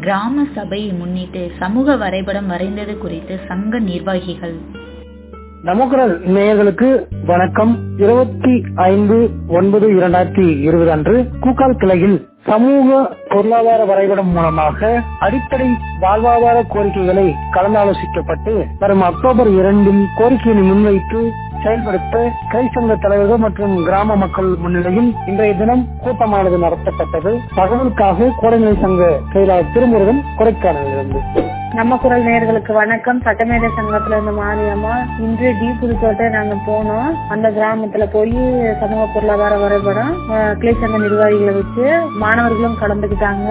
கிராம சபையை முன்னிட்டு சமூக வரைபடம் வரைந்தது குறித்து சங்க நிர்வாகிகள். நமக்குரல் நேயர்களுக்கு வணக்கம். 25/9/2020 அன்று கூக்கால் கிளையில் சமூக பொருளாதார வரைபடம் மூலமாக அடிப்படை வாழ்வாதார கோரிக்கைகளை கலந்தாலோசிக்கப்பட்டு வரும் அக்டோபர் 2 கோரிக்கையை முன்வைத்து செயல்படுத்த கிளை சங்க தலைவர்கள் மற்றும் கிராம மக்கள் முன்னிலையில் இன்றைய தினம் கூட்டமானது நடத்தப்பட்டது. தகவலுக்காக கோடைநிலை சங்க செயலாளர் திருமுருகன், கொடைக்கானலிருந்து. நம்ம குரல் நேயர்களுக்கு வணக்கம். சட்டமேதை சங்கத்துல இருந்து மாரியம்மா. இன்று டி புதுக்கோட்டை நாங்க போனோம். அந்த கிராமத்துல போய் சமூக பொருளாதார வரைபடம் கிளை சங்க நிர்வாகிகளை வச்சு மாணவர்களும் கலந்துக்கிட்டாங்க.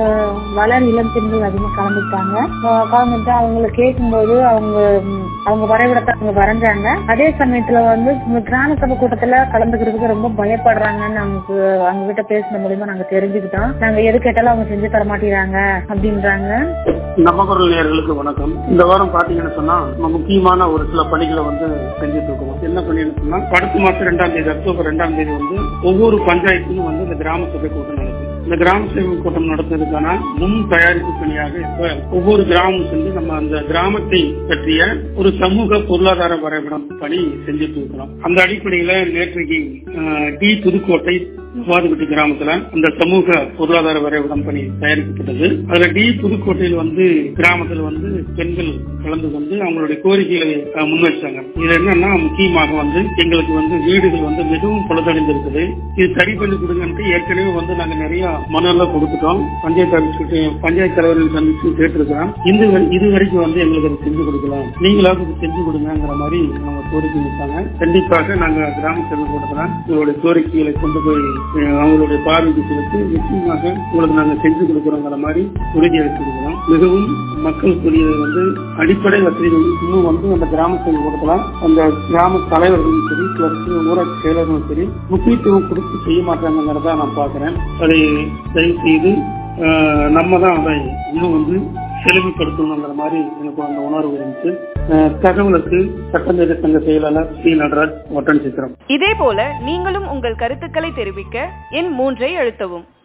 வளர் இளம் பெண்கள் அதிகமா கலந்துக்கிட்டாங்க. அவங்களை கேட்கும்போது அவங்க வரைபடத்தை அவங்க வரைஞ்சாங்க. அதே சமயத்துல கிராம சபை கூட்டத்துல கலந்துக்கிறதுக்கு ரொம்ப பயப்படுறாங்கன்னு அவங்க கிட்ட பேசின மூலியமா நாங்க தெரிஞ்சுக்கிட்டோம். நாங்க எது கேட்டாலும் அவங்க செஞ்சு தர மாட்டேங்கிறாங்க அப்படின்றாங்க. நம்ம குரல் நேயர்களுக்கு வணக்கம். இந்த வாரம் பாத்தீங்கன்னு சொன்னா முக்கியமான ஒரு சில பணிகளை செஞ்சுட்டு இருக்கோம். என்ன பணின்னு சொன்னா அடுத்த மாசம் 2ஆம் தேதி அக்டோபர் 2ஆம் தேதி ஒவ்வொரு பஞ்சாயத்துக்கும் இந்த கிராம சபை கூட்டம் நடக்கும். இந்த கிராம சபை கூட்டம் நடத்துறதுக்கான முன் தயாரிப்பு பணியாக இப்ப ஒவ்வொரு கிராமம் சென்று நம்ம அந்த கிராமத்தை பற்றிய ஒரு சமூக பொருளாதார வரைபடம் பணி செஞ்சுட்டு இருக்கிறோம். அந்த அடிப்படையில நேற்றைக்கு டி புதுக்கோட்டை வாதுபட்டி கிராமத்துல அந்த சமூக பொருளாதார வரைபடம் பணி தயாரிக்கப்பட்டது. அதுல டி புதுக்கோட்டையில் கிராமத்துல பெண்கள் கலந்து கொண்டு அவங்களுடைய கோரிக்கைகளை முன்வச்சாங்க. இது என்னன்னா முக்கியமாக எங்களுக்கு வீடுகள் மிகவும் பழுதடைந்திருக்குது, இது சரி பண்ணி கொடுங்கன்ட்டு ஏற்கனவே நாங்க நிறைய மனுவெல்லாம் கொடுத்துட்டோம். பஞ்சாயத்து தலைவர்கள் சந்திச்சு கேட்டிருக்கிறோம். இதுவரைக்கும் எங்களுக்கு அதை செஞ்சு கொடுக்கலாம், நீங்களாவது செஞ்சு கொடுங்கிற மாதிரி அவங்க கோரிக்கை வைத்தாங்க. கண்டிப்பாக நாங்க கிராம சபை கூட்டத்துல உங்களுடைய கோரிக்கைகளை கொண்டு போய் அவங்களுடைய பார்வைக்கு செலுத்தி நிச்சயமாக உங்களுக்கு நாங்க செஞ்சு கொடுக்கிறோங்கிற மாதிரி உறுதி அளித்திருக்கிறோம். மிகவும் மக்களுக்குரிய அடிப்படை வசதிகள் இன்னும் அந்த கிராம சபை கூட்டத்துல அந்த கிராம தலைவர்களும் சரி கிளர்ச்சி ஊராட்சி செயலர்களும் சரி முக்கியத்துவம் கொடுத்து செய்ய மாட்டாங்கிறத நான் பாக்குறேன். அதை தயவு செய்து நம்ம தான் அதை இன்னும் செழுமைப்படுத்தணுங்கிற மாதிரி எனக்கு அந்த உணர்வு இருந்துச்சு. தகவலுக்கு சட்டமேதை சங்க செயலாளர் ஸ்ரீ நடராஜ், ஒட்டன் சித்திரம். இதே போல நீங்களும் உங்கள் கருத்துக்களை தெரிவிக்க எண் 3 அழுத்தவும்.